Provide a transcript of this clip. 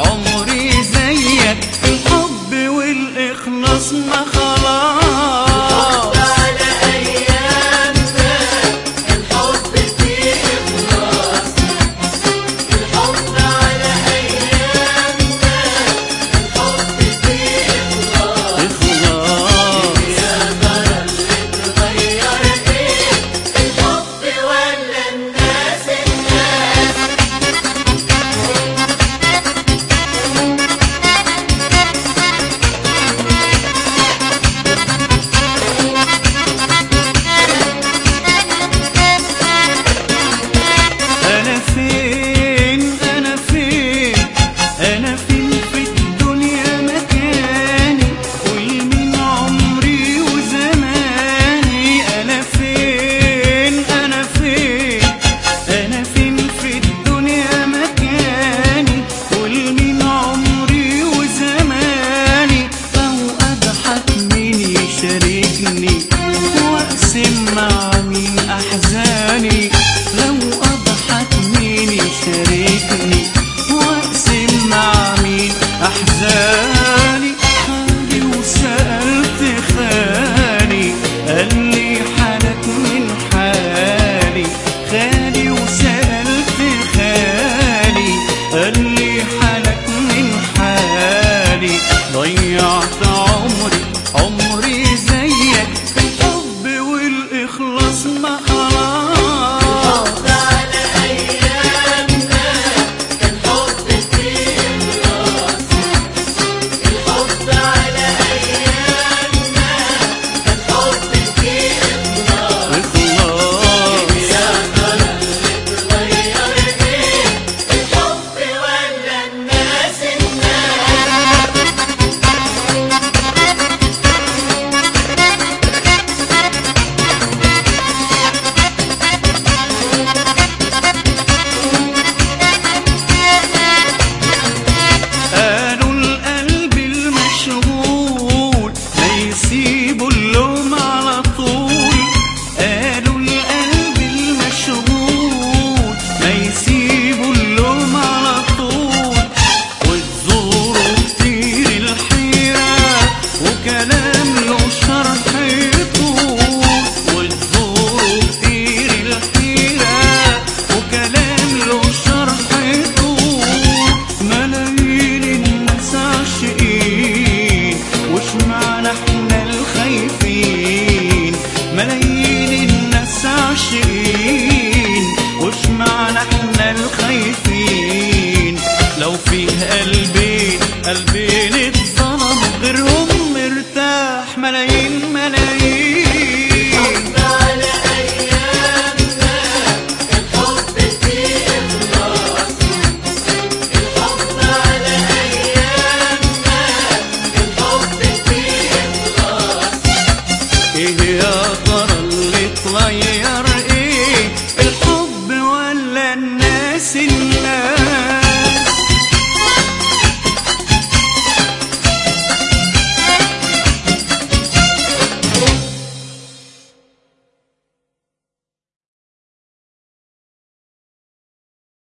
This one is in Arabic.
عمري زيك في الحب والإخلاص ما خلاص. واقسم مع مين احزاني، لو اضحك مين يشاركني، واقسم مع مين احزاني. حالي وسألت خالي قال لي حالك من حالي، خالي وسألت خالي قال لي حالك من حالي. ضيعت عمري زيك في الحب والإخلاص ما خلاص. الحب على أيامنا كان حب فيه إخلاص، الحب على أيامنا كان حب فيه إخلاص. يا ترى اللي اتغير إيه، الحب ولا الناس قالوا القلب المشغول ما يسيبوا اللوم على طول، قالوا القلب المشغول ما يسيبوا اللوم على طول. وتزوروا كتير الحيرة وكلام له شرح يطول، وتزوروا كتير الحيرة وكلام له شرح يطول. ملايين الناس عاشقين وش معنى احنا الخايفين، ملايين الناس عاشقين وش معنى احنا الخايفين. لو فيه قلبين اتظلموا غيرهم مرتاح ملايين الحب على أيامنا كان حب فيه إخلاص، الحب على أيامنا كان حب فيه إخلاص. ايه يا ترى اللي اتغير